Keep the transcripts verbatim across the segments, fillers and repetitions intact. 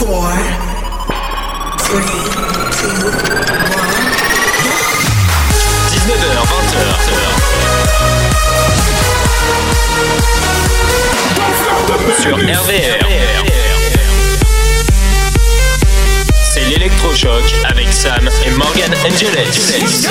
four, three, two, one. dix-neuf heures, vingt heures. Sur R V R. C'est l'électrochoc avec Sam et Morgan Angeles.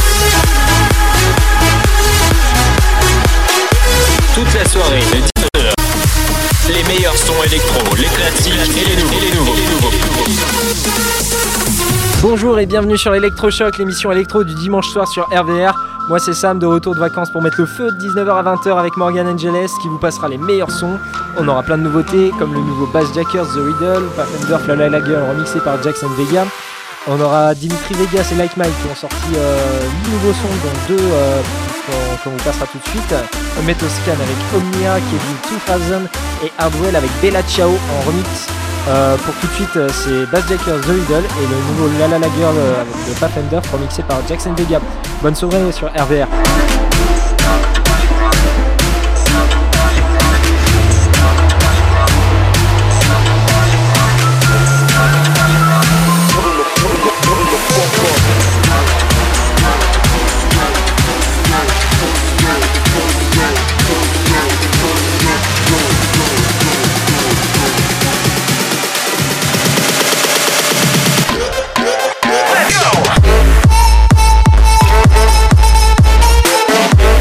Toute la soirée de dix-neuf heures. Les meilleurs sons électro, les classiques et les nouveaux. Et les nouveaux. Et les nouveaux. Bonjour et bienvenue sur l'électrochoc, l'émission électro du dimanche soir sur R V R. Moi c'est Sam de retour de vacances pour mettre le feu de dix-neuf heures à vingt heures avec Morgan Angeles qui vous passera les meilleurs sons. On aura plein de nouveautés comme le nouveau Bassjackers The Riddle, Pathfinder La La Girl remixé par Jackson Vega. On aura Dimitri Vegas et Like Mike qui ont sorti euh, huit nouveaux sons dont deux euh, qu'on, qu'on vous passera tout de suite. Metoscan avec Omnia qui est du deux mille et Hardwell avec Bella Ciao en remix. Euh, pour tout de suite c'est Bassjackers The Riddle et le nouveau La La La Girl euh, avec le Pathfinder remixé par Jackson Vega. Bonne soirée sur R V R. Let's go!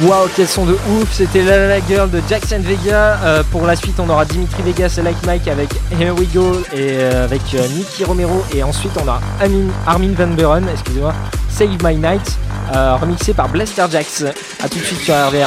Waouh, quels sont de ouf. C'était La La La Girl de Jackson Vega. Euh, pour la suite, on aura Dimitri Vegas et Like Mike avec Here We Go et euh, avec euh, Nicky Romero. Et ensuite, on a Armin, Armin Van Buren, excusez-moi, Save My Night, euh, remixé par Blaster Jax. A tout de suite sur R V R.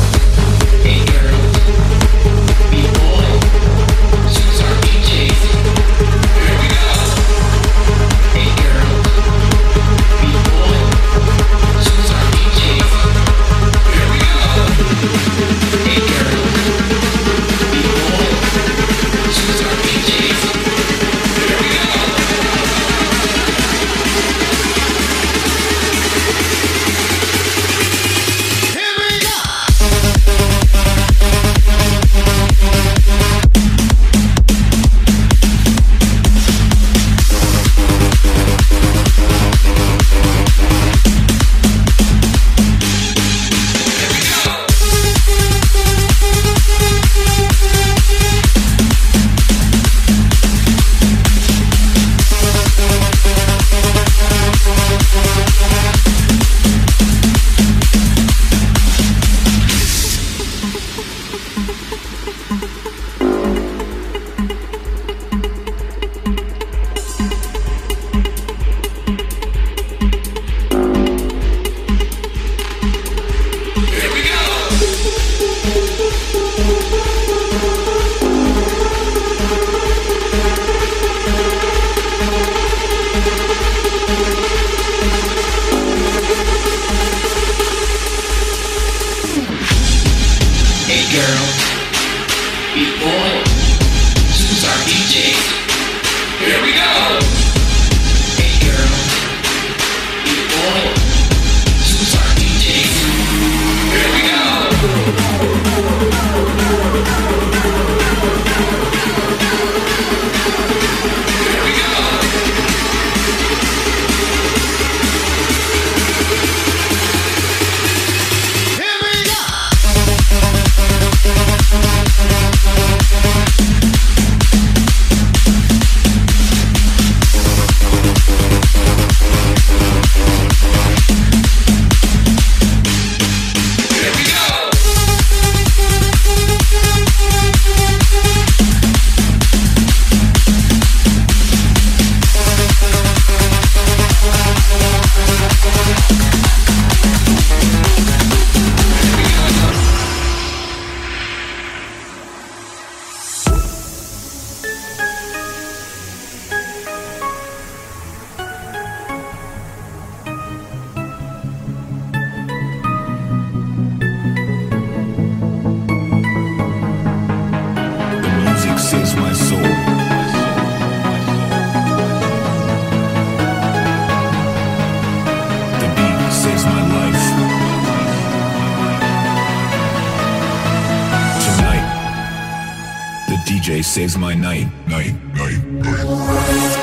Saves my night, night, night, night.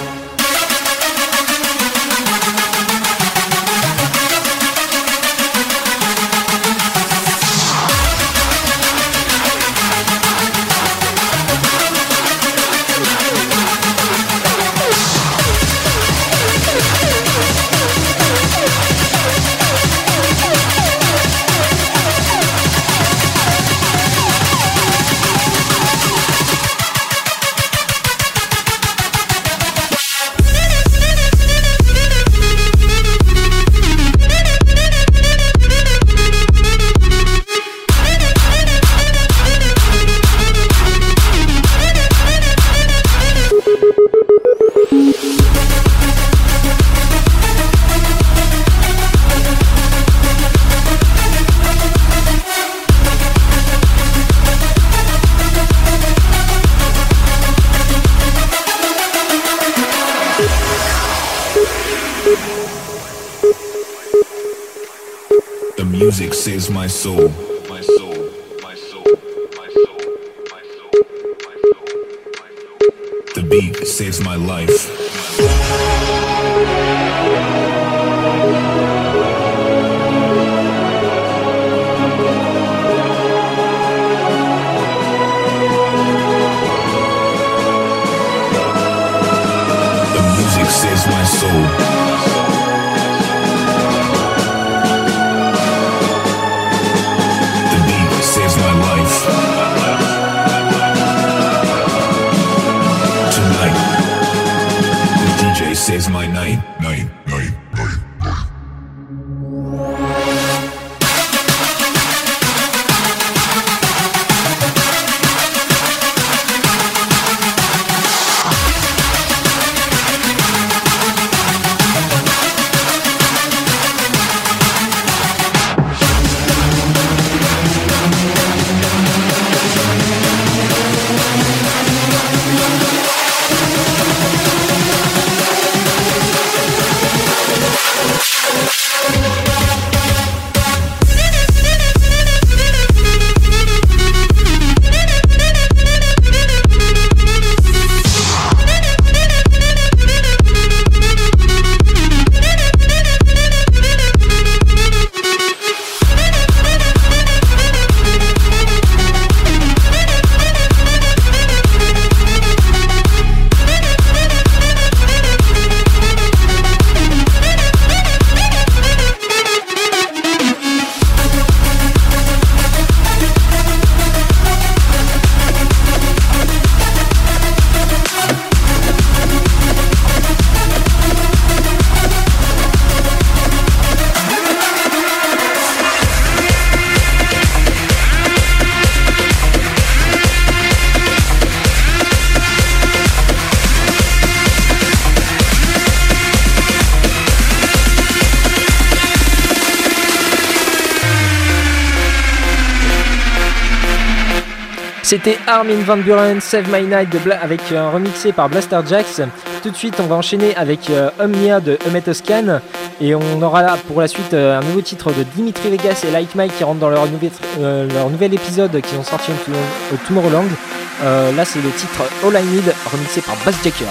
Music saves my soul. My soul, my soul, my soul, my soul, my soul, my soul. The beat saves my life. The music saves my soul. saves my night, night, night, night, night. C'était Armin van Buuren, Save My Night de Bla- avec un remixé par Blaster Jaxx. Tout de suite, on va enchaîner avec euh, Omnia de Emetoscan et on aura là pour la suite euh, un nouveau titre de Dimitri Vegas et Like Mike qui rentrent dans leur, nouvel, euh, leur nouvel épisode qu'ils ont sorti au, au Tomorrowland. Euh, là, c'est le titre All I Need remixé par Bassjackers.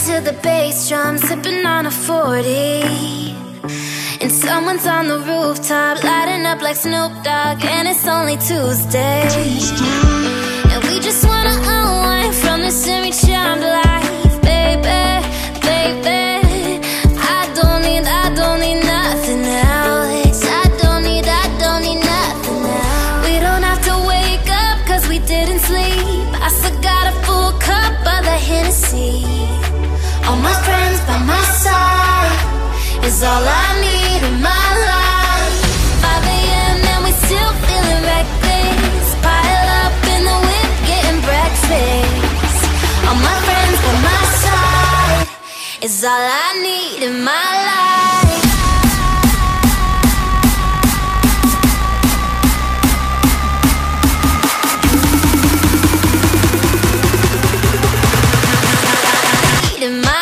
to the bass drum, sipping on a forty. And someone's on the rooftop, lighting up like Snoop Dogg. And it's only Tuesday, and we just wanna unwind from this semi-charmed life. Baby, baby, I don't need, I don't need nothing else. I don't need, I don't need nothing else. We don't have to wake up cause we didn't sleep. I still got a full cup of the Hennessy. All my friends by my side is all I need in my life. five a.m. and we still feeling reckless. Pile up in the whip, getting breakfast. All my friends by my side is all I need in my life. In my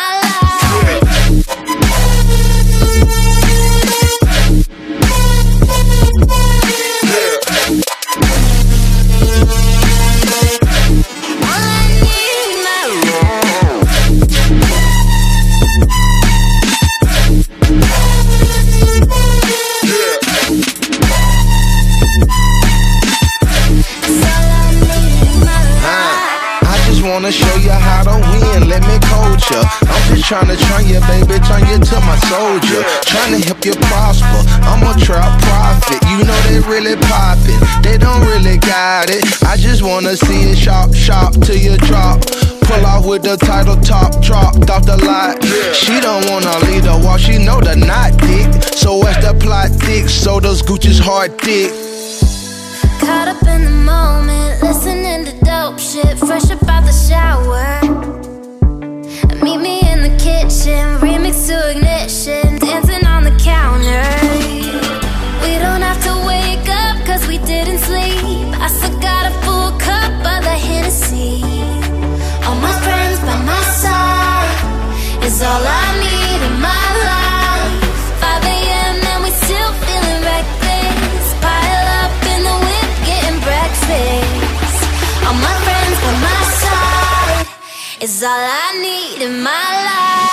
wanna show you how to win, let me coach ya. I'm just tryna turn you, baby, turn you to my soldier. Tryna help you prosper, I'm a trap prophet. You know they really poppin', they don't really got it. I just wanna see it shop, shop till you drop. Pull off with the title top, dropped off the lot. She don't wanna lead the walk, she know the knot dick. So what's the plot thick, so those Gucci's hard dick. Caught up in the moment, listening to dope shit, fresh up out the shower. Meet me in the kitchen, remix to ignition, dancing on the counter. We don't have to wake up cause we didn't sleep. I still got a full cup of the Hennessy. All my friends by my side is all I need in my life. five a.m. and we still feeling reckless. Pile up in the whip, getting breakfast. All my friends by my side is all I need in my life.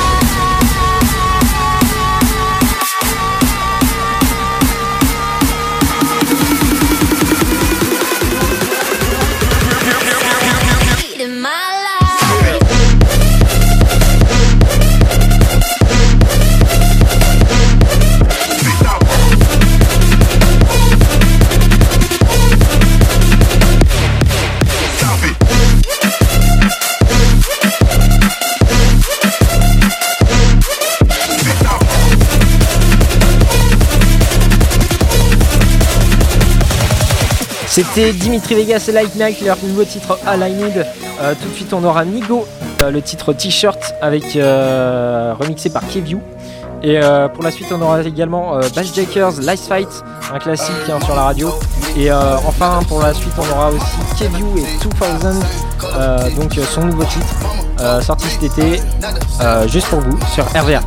In my life. C'était Dimitri Vegas et Like Mike, leur nouveau titre Aligned. Euh, tout de suite on aura Nigo, euh, le titre T-shirt avec euh, remixé par Keview. Et euh, pour la suite on aura également euh, Bassjackers Lice Fight, un classique hein, sur la radio. Et euh, enfin pour la suite on aura aussi Keview et deux mille, euh, donc euh, son nouveau titre euh, sorti cet été, euh, juste pour vous sur R V A.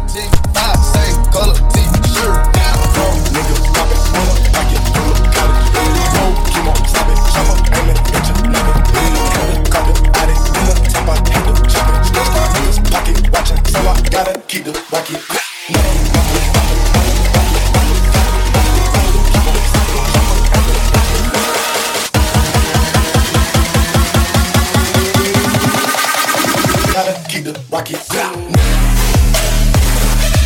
Keep the rocket. Gotta keep the rocket.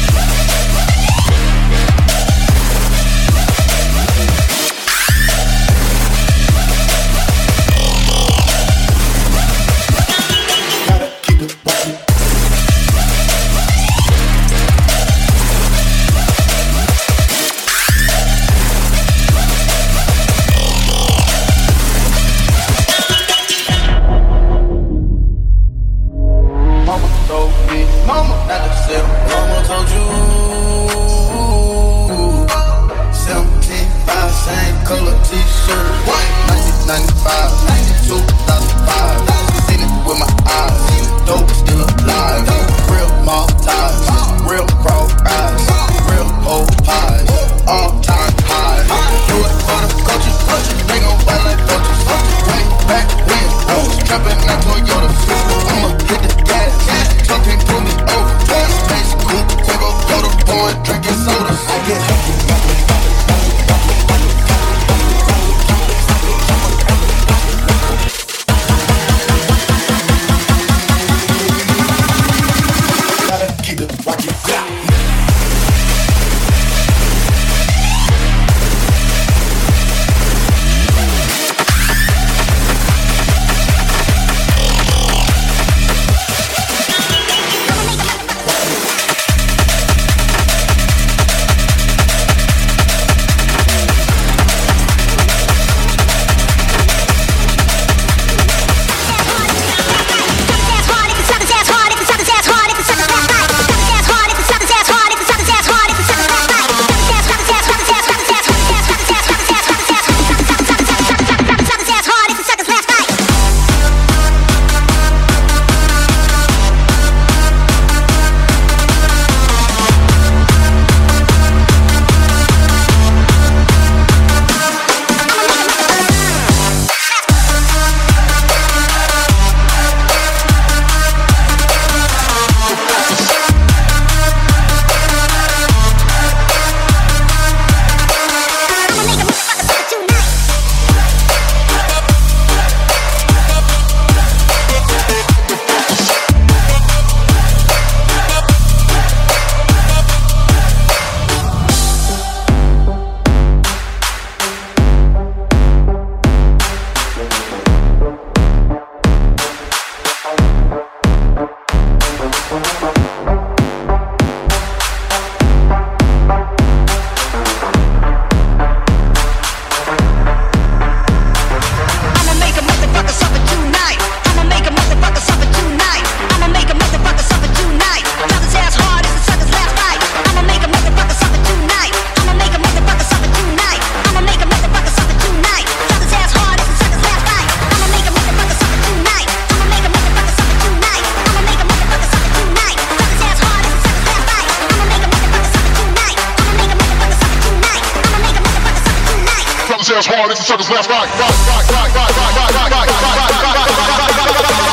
Suckers as hard as the suckers last night. Rock, rock, rock, rock, rock, rock, rock, rock, rock, rock, rock, rock.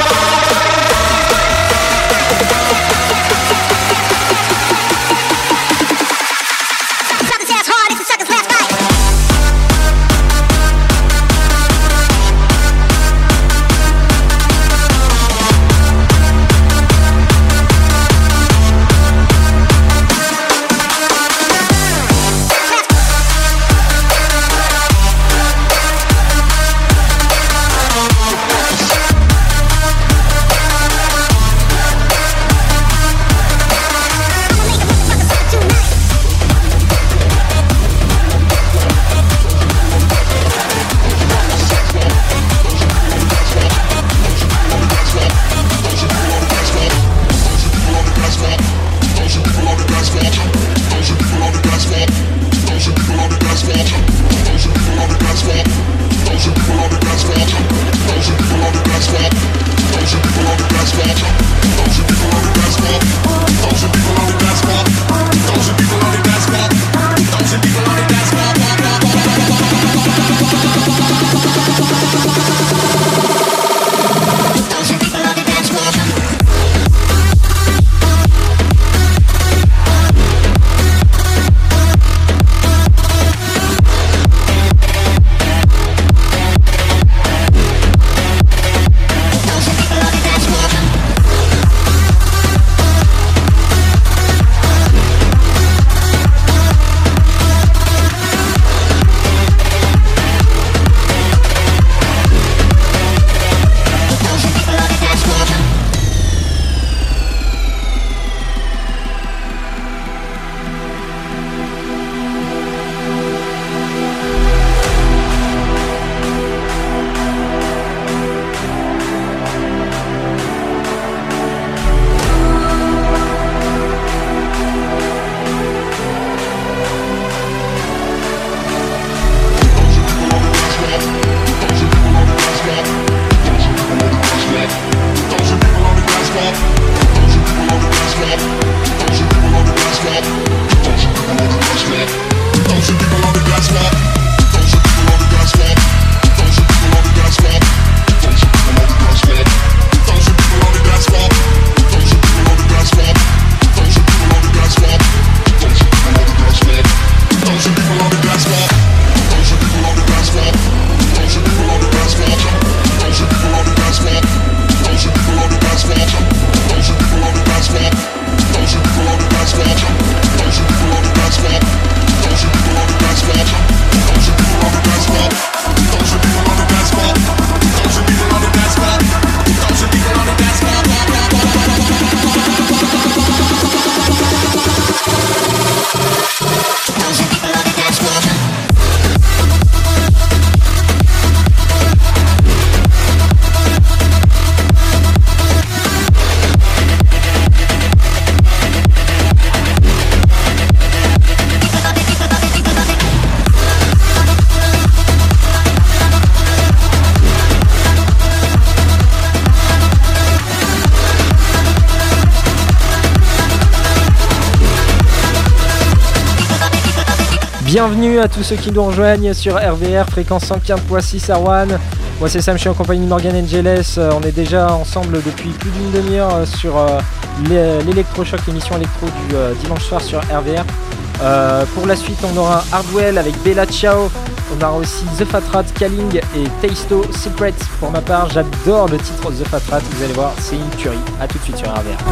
Bienvenue à tous ceux qui nous rejoignent sur R V R, fréquence cent quinze virgule six à Rouen. Moi c'est Sam, je suis en compagnie de Morgan Angeles. On est déjà ensemble depuis plus d'une demi-heure sur l'électrochoc, l'émission électro du dimanche soir sur R V R. Euh, pour la suite, on aura Hardwell avec Bella Ciao. On aura aussi The Fat Rat, Kaling et Taisto Secrets. Pour ma part, j'adore le titre The Fat Rat. Vous allez voir, c'est une tuerie. A tout de suite sur R V R.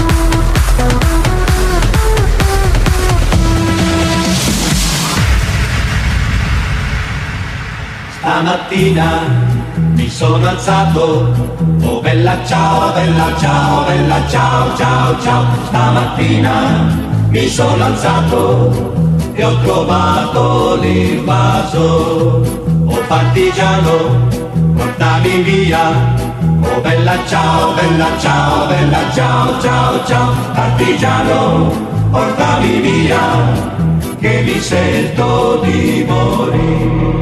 Stamattina mi sono alzato, oh bella ciao, bella ciao, bella ciao, ciao, ciao. Stamattina mi sono alzato e ho trovato l'invaso. Oh partigiano, portami via, oh bella ciao, bella ciao, bella ciao, ciao, ciao. Partigiano, portami via, che mi sento di morire.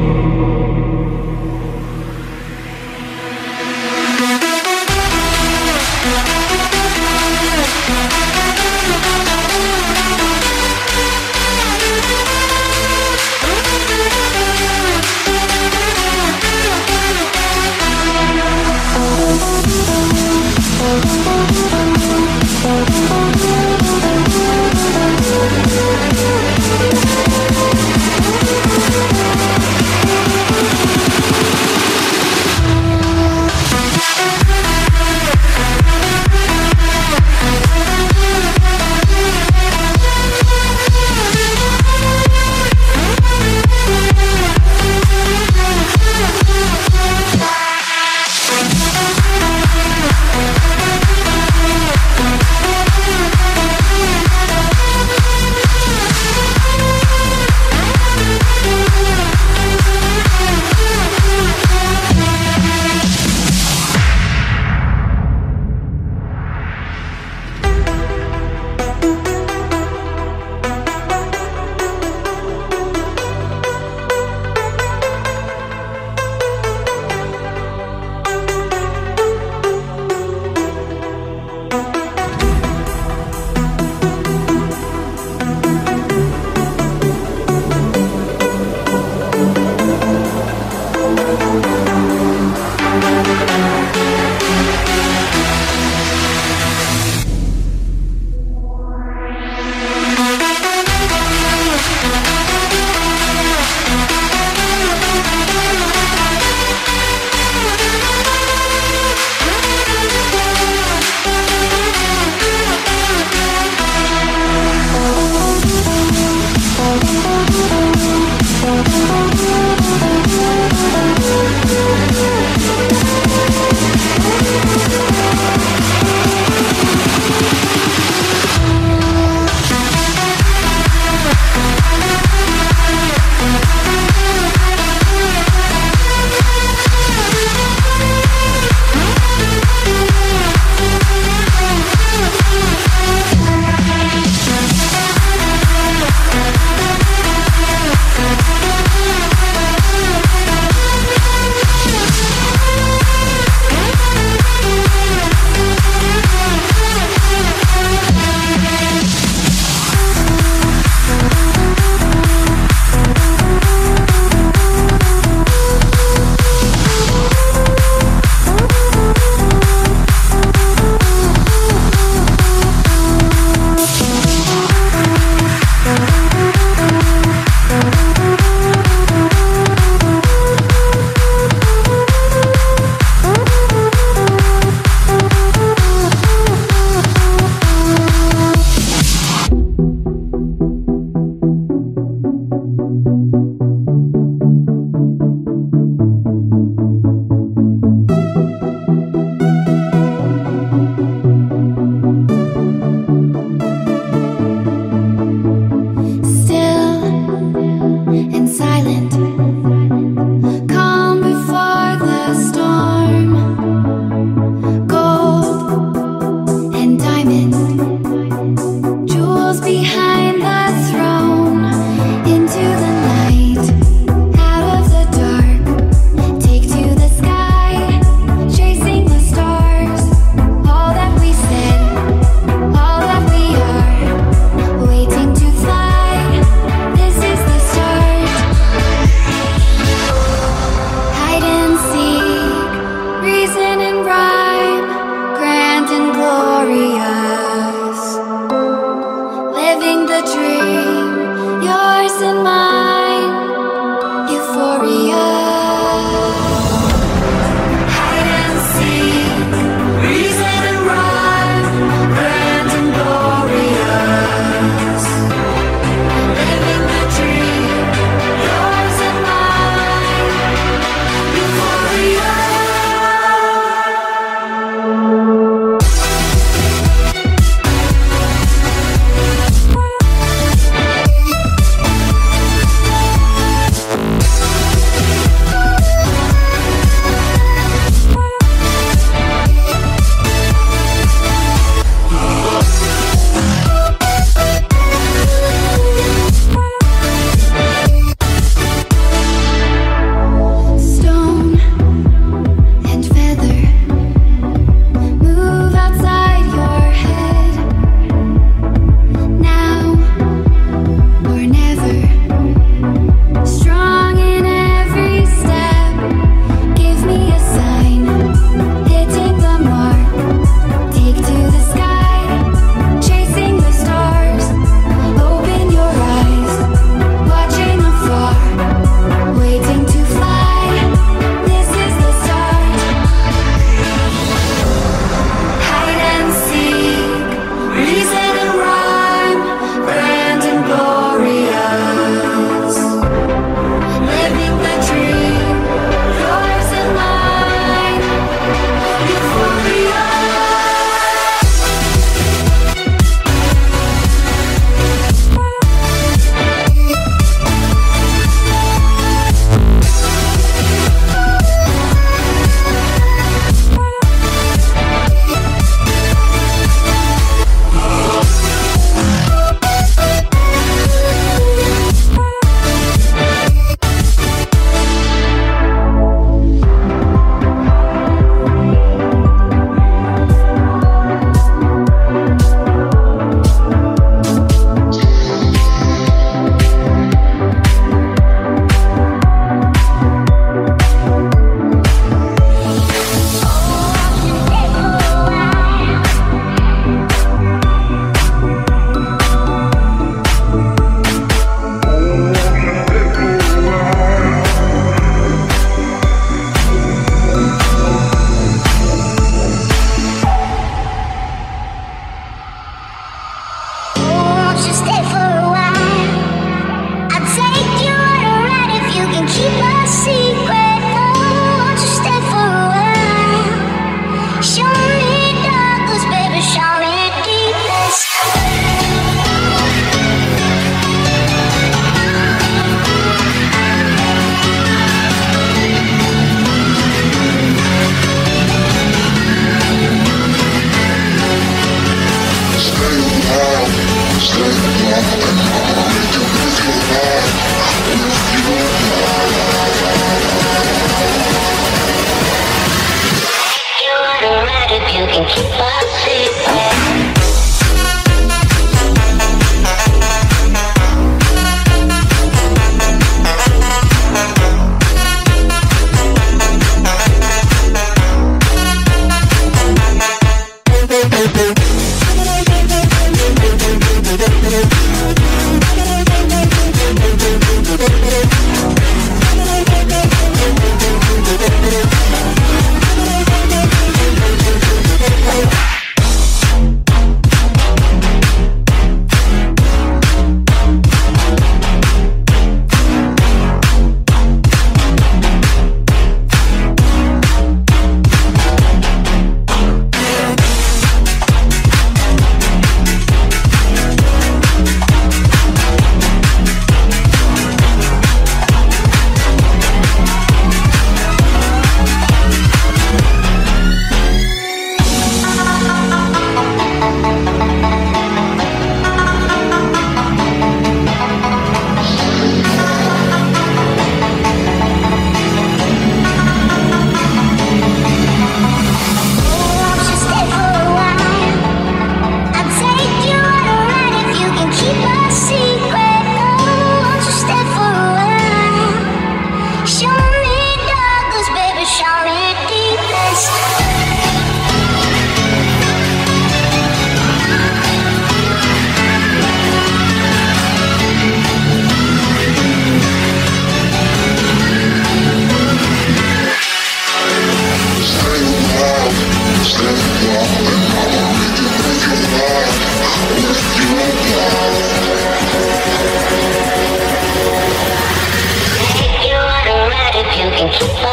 son.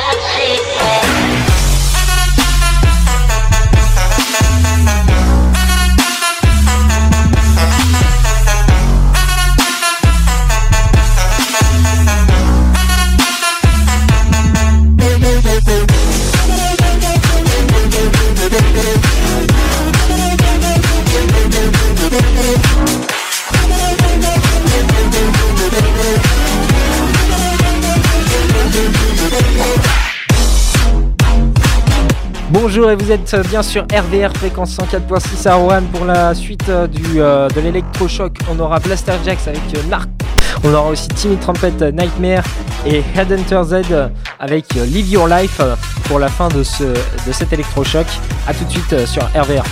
Bonjour et vous êtes bien sûr R V R fréquence cent quatre point six à Rouen pour la suite euh, du, euh, de l'électrochoc. On aura Blaster Jacks avec euh, Narc. On aura aussi Timmy Trumpet euh, Nightmare et Headhunter Z euh, avec euh, Live Your Life euh, pour la fin de, ce, de cet électrochoc. A tout de suite euh, sur R V R.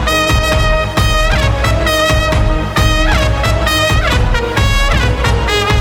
Thank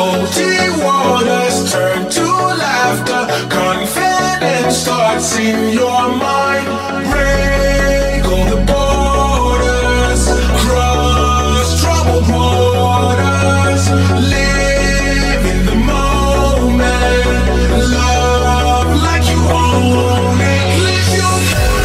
Salty waters turn to laughter. Confidence starts in your mind. Break all the borders. Cross troubled waters. Live in the moment. Love like you own it. Live your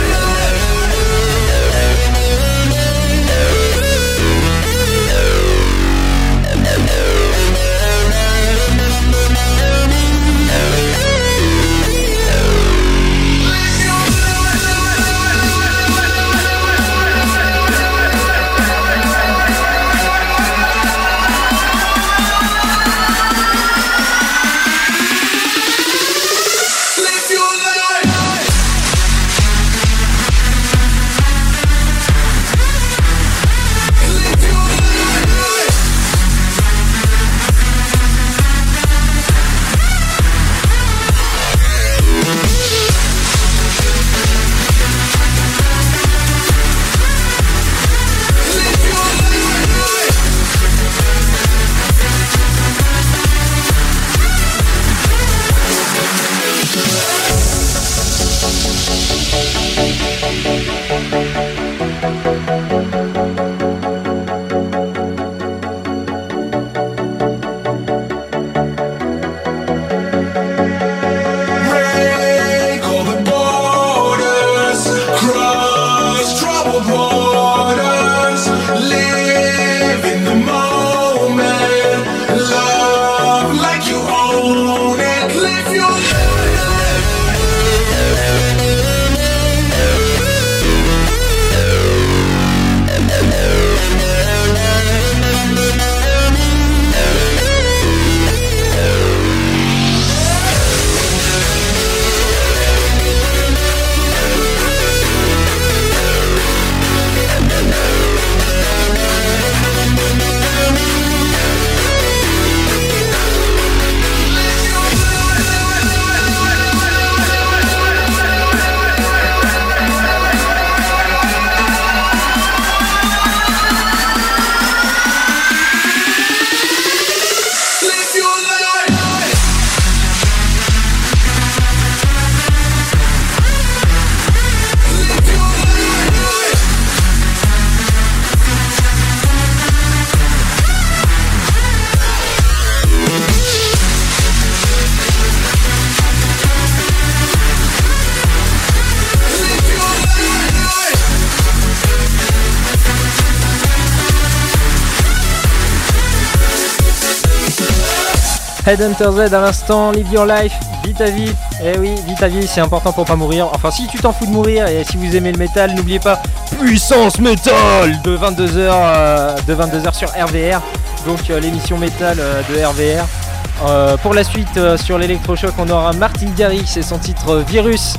Headhunter Z à l'instant, Live Your Life, vis ta vie. Eh oui, vis ta vie, c'est important pour pas mourir. Enfin, si tu t'en fous de mourir et si vous aimez le métal, n'oubliez pas Puissance Métal de vingt-deux heures euh, de vingt-deux heures sur R V R. Donc euh, l'émission métal euh, de R V R. Euh, pour la suite euh, sur l'électrochoc, on aura Martin Garrix et son titre Virus.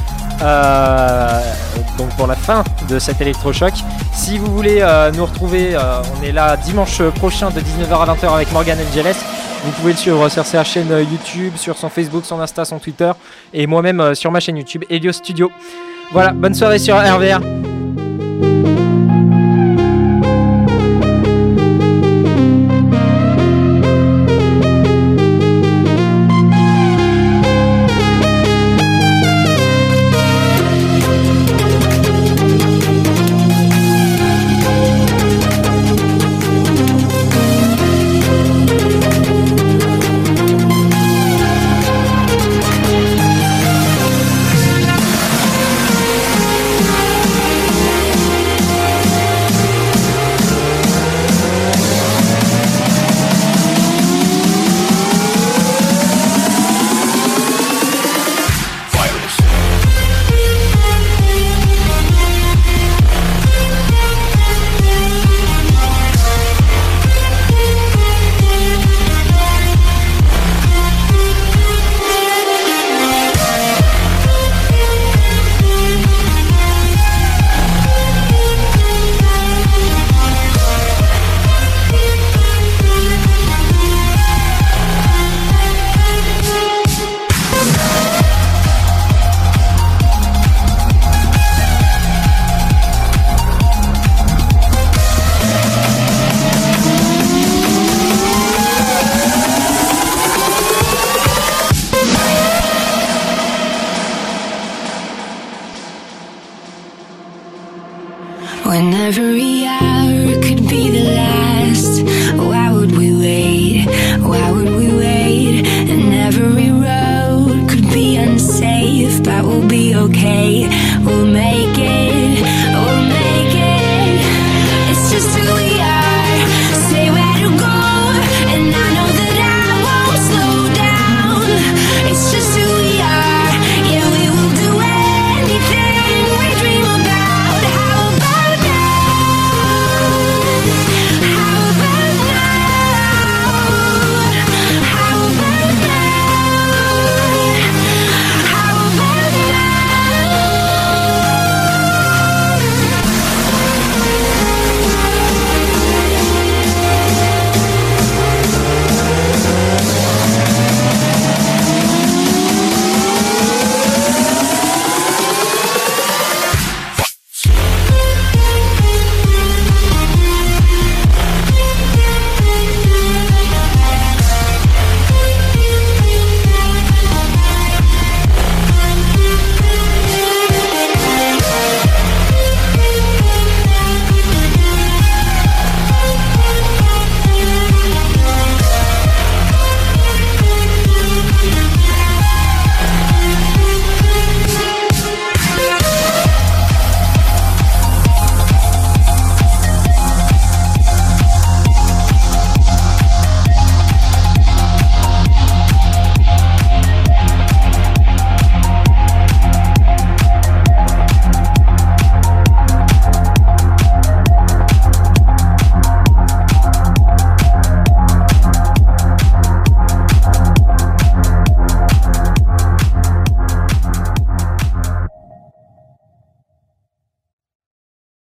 Euh, donc pour la fin de cet électrochoc. Si vous voulez euh, nous retrouver, euh, on est là dimanche prochain de dix-neuf heures à vingt heures avec Morgan Angeles. Vous pouvez le suivre sur sa chaîne YouTube, sur son Facebook, son Insta, son Twitter et moi-même euh, sur ma chaîne YouTube Helios Studio. Voilà, bonne soirée sur R V R. Every hour could be the